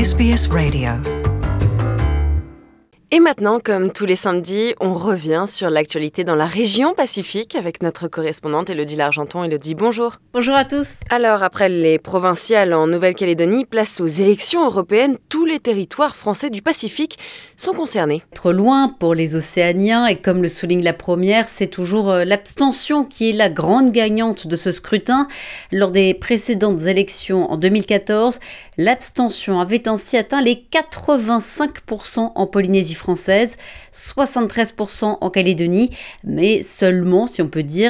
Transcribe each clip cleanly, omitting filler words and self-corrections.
SBS Radio. Et maintenant, comme tous les samedis, on revient sur l'actualité dans la région Pacifique avec notre correspondante Élodie Largenton. Élodie, bonjour. Bonjour à tous. Alors, après les provinciales en Nouvelle-Calédonie, place aux élections européennes. Tous les territoires français du Pacifique sont concernés. Trop loin pour les Océaniens et comme le souligne la première, c'est toujours l'abstention qui est la grande gagnante de ce scrutin. Lors des précédentes élections en 2014, l'abstention avait ainsi atteint les 85% en Polynésie française, 73% en Calédonie, mais seulement, si on peut dire,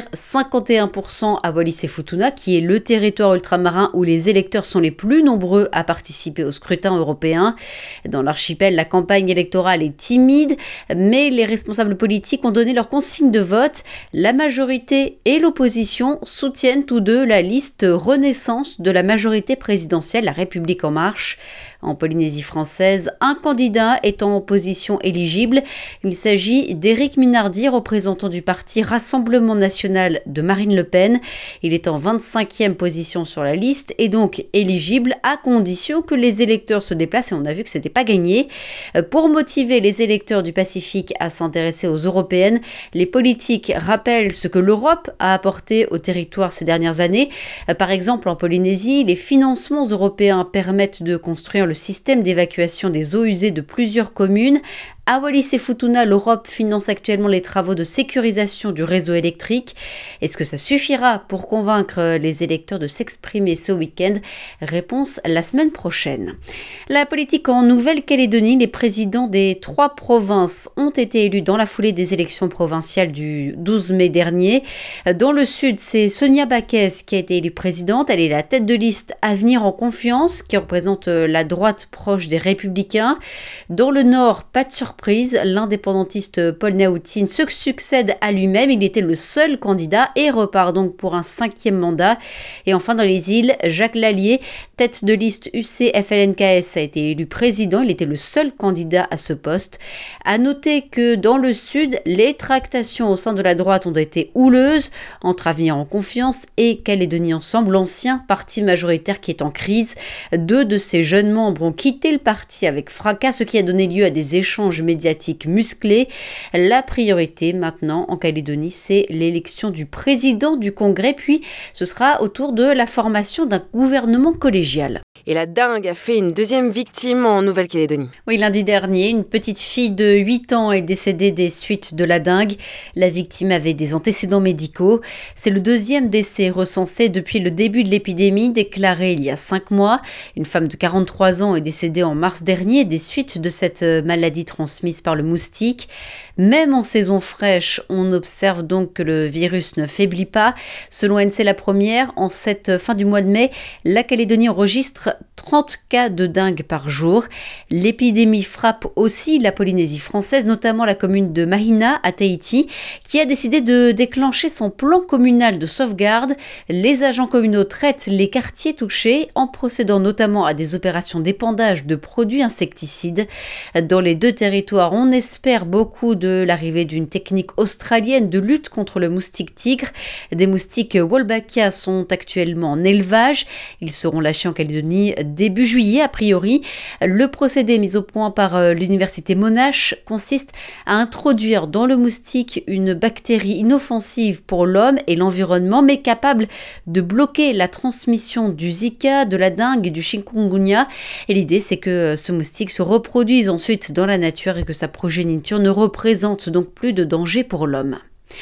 51% à Wallis et Futuna, qui est le territoire ultramarin où les électeurs sont les plus nombreux à participer au scrutin européen. Dans l'archipel, la campagne électorale est timide, mais les responsables politiques ont donné leur consigne de vote. La majorité et l'opposition soutiennent tous deux la liste Renaissance de la majorité présidentielle, la République en marche. En Polynésie française, un candidat est en position éligible. Il s'agit d'Éric Minardi, représentant du parti Rassemblement National de Marine Le Pen. Il est en 25e position sur la liste et donc éligible à condition que les électeurs se déplacent. Et on a vu que ce n'était pas gagné. Pour motiver les électeurs du Pacifique à s'intéresser aux européennes, les politiques rappellent ce que l'Europe a apporté au territoire ces dernières années. Par exemple, en Polynésie, les financements européens permettent de construire le système d'évacuation des eaux usées de plusieurs communes. À Wallis et Futuna, l'Europe finance actuellement les travaux de sécurisation du réseau électrique. Est-ce que ça suffira pour convaincre les électeurs de s'exprimer ce week-end ? Réponse la semaine prochaine. La politique en Nouvelle-Calédonie, les présidents des 3 provinces ont été élus dans la foulée des élections provinciales du 12 mai dernier. Dans le sud, c'est Sonia Baquez qui a été élue présidente. Elle est la tête de liste Avenir en confiance, qui représente la droite proche des Républicains. Dans le nord, pas de surprise, l'indépendantiste Paul Naoutine se succède à lui-même. Il était le seul candidat et repart donc pour un 5e mandat. Et enfin, dans les îles, Jacques Lallier, tête de liste UC-FLNKS, a été élu président. Il était le seul candidat à ce poste. À noter que dans le sud, les tractations au sein de la droite ont été houleuses entre Avenir en confiance et Calédonie Ensemble, l'ancien parti majoritaire qui est en crise. 2 de ses jeunes membres ont quitté le parti avec fracas, ce qui a donné lieu à des échanges médiatique musclé. La priorité maintenant en Calédonie, c'est l'élection du président du Congrès, puis ce sera autour de la formation d'un gouvernement collégial. Et la dengue a fait une 2e victime en Nouvelle-Calédonie. Oui, lundi dernier, une petite fille de 8 ans est décédée des suites de la dengue. La victime avait des antécédents médicaux. C'est le 2e décès recensé depuis le début de l'épidémie, déclaré il y a 5 mois. Une femme de 43 ans est décédée en mars dernier des suites de cette maladie transmise par le moustique. Même en saison fraîche, on observe donc que le virus ne faiblit pas. Selon ANC La Première, en cette fin du mois de mai, la Calédonie enregistre 30 cas de dengue par jour. L'épidémie frappe aussi la Polynésie française, notamment la commune de Mahina à Tahiti, qui a décidé de déclencher son plan communal de sauvegarde. Les agents communaux traitent les quartiers touchés en procédant notamment à des opérations d'épandage de produits insecticides. Dans les 2 territoires, on espère beaucoup de l'arrivée d'une technique australienne de lutte contre le moustique tigre. Des moustiques Wolbachia sont actuellement en élevage. Ils seront lâchés en Calédonie début juillet a priori. Le procédé mis au point par l'université Monash consiste à introduire dans le moustique une bactérie inoffensive pour l'homme et l'environnement, mais capable de bloquer la transmission du Zika, de la dengue et du chikungunya. Et l'idée, c'est que ce moustique se reproduise ensuite dans la nature et que sa progéniture ne représente donc plus de danger pour l'homme.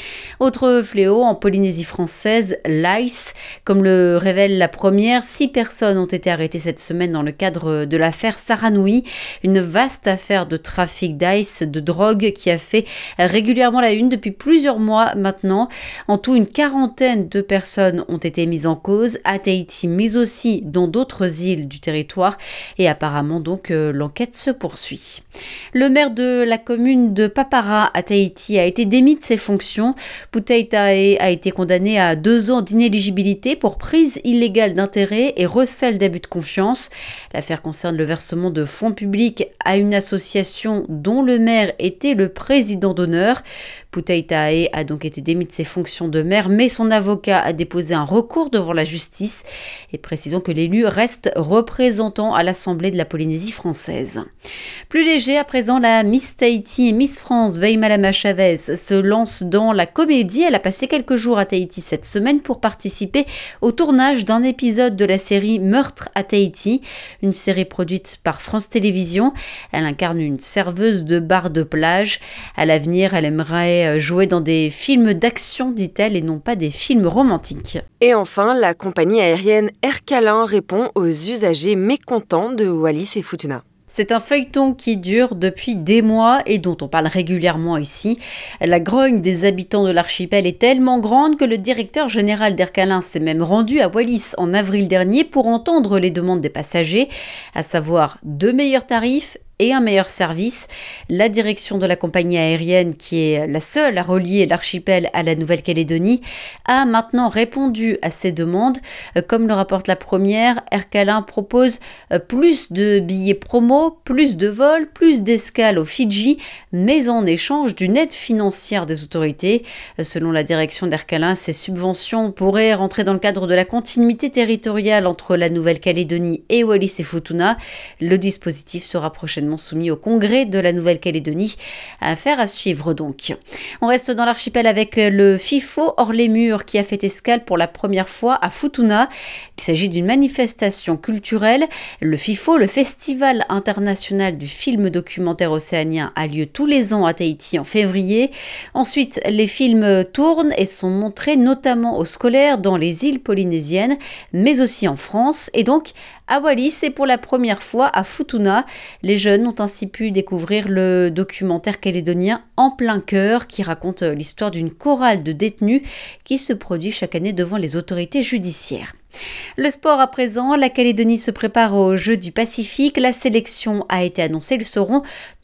Autre fléau en Polynésie française, l'ice. Comme le révèle La Première, 6 personnes ont été arrêtées cette semaine dans le cadre de l'affaire Saranui, une vaste affaire de trafic d'ice, de drogue qui a fait régulièrement la une depuis plusieurs mois maintenant. En tout, une 40aine de personnes ont été mises en cause à Tahiti, mais aussi dans d'autres îles du territoire. Et apparemment, donc, l'enquête se poursuit. Le maire de la commune de Papara à Tahiti a été démis de ses fonctions. Putei Tae a été condamné à 2 ans d'inéligibilité pour prise illégale d'intérêt et recel d'abus de confiance. L'affaire concerne le versement de fonds publics à une association dont le maire était le président d'honneur. Poutai Tahe a donc été démis de ses fonctions de maire, mais son avocat a déposé un recours devant la justice. Et précisons que l'élu reste représentant à l'Assemblée de la Polynésie française. Plus léger à présent, la Miss Tahiti et Miss France Veimalama Chavez se lance dans la comédie. Elle a passé quelques jours à Tahiti cette semaine pour participer au tournage d'un épisode de la série Meurtre à Tahiti, une série produite par France Télévisions. Elle incarne une serveuse de bar de plage. À l'avenir, elle aimerait jouer dans des films d'action, dit-elle, et non pas des films romantiques. Et enfin, la compagnie aérienne Aircalin répond aux usagers mécontents de Wallis et Futuna. C'est un feuilleton qui dure depuis des mois et dont on parle régulièrement ici. La grogne des habitants de l'archipel est tellement grande que le directeur général d'Aircalin s'est même rendu à Wallis en avril dernier pour entendre les demandes des passagers, à savoir de meilleurs tarifs et un meilleur service. La direction de la compagnie aérienne, qui est la seule à relier l'archipel à la Nouvelle-Calédonie, a maintenant répondu à ces demandes. Comme le rapporte la première, Aircalin propose plus de billets promo, plus de vols, plus d'escales aux Fidji, mais en échange d'une aide financière des autorités. Selon la direction d'Aircalin, ces subventions pourraient rentrer dans le cadre de la continuité territoriale entre la Nouvelle-Calédonie et Wallis et Futuna. Le dispositif sera prochainement soumis au congrès de la Nouvelle-Calédonie. Affaire à suivre donc. On reste dans l'archipel avec le FIFO hors les murs qui a fait escale pour la première fois à Futuna. Il s'agit d'une manifestation culturelle. Le FIFO, le Festival international du film documentaire océanien, a lieu tous les ans à Tahiti en février. Ensuite, les films tournent et sont montrés notamment aux scolaires dans les îles polynésiennes, mais aussi en France et donc à Wallis et pour la première fois à Futuna. Les jeunes ont ainsi pu découvrir le documentaire calédonien En plein cœur qui raconte l'histoire d'une chorale de détenus qui se produit chaque année devant les autorités judiciaires. Le sport à présent, la Calédonie se prépare aux Jeux du Pacifique. La sélection a été annoncée. Ils seront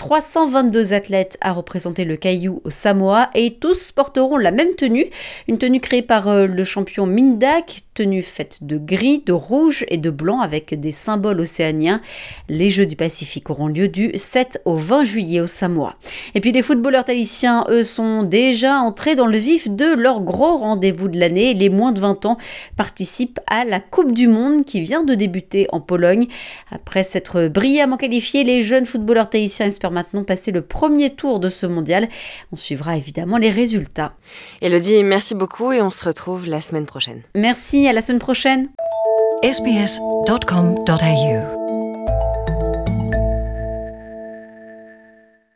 322 athlètes à représenter le Caillou au Samoa et tous porteront la même tenue. Une tenue créée par le champion Mindak, tenue faite de gris, de rouge et de blanc avec des symboles océaniens. Les Jeux du Pacifique auront lieu du 7 au 20 juillet au Samoa. Et puis les footballeurs tahitiens, eux, sont déjà entrés dans le vif de leur gros rendez-vous de l'année. Les moins de 20 ans participent à la Coupe du Monde qui vient de débuter en Pologne. Après s'être brillamment qualifiés, les jeunes footballeurs tahitiens espèrent maintenant passer le premier tour de ce mondial. On suivra évidemment les résultats. Élodie, merci beaucoup et on se retrouve la semaine prochaine. Merci, à la semaine prochaine. sbs.com.au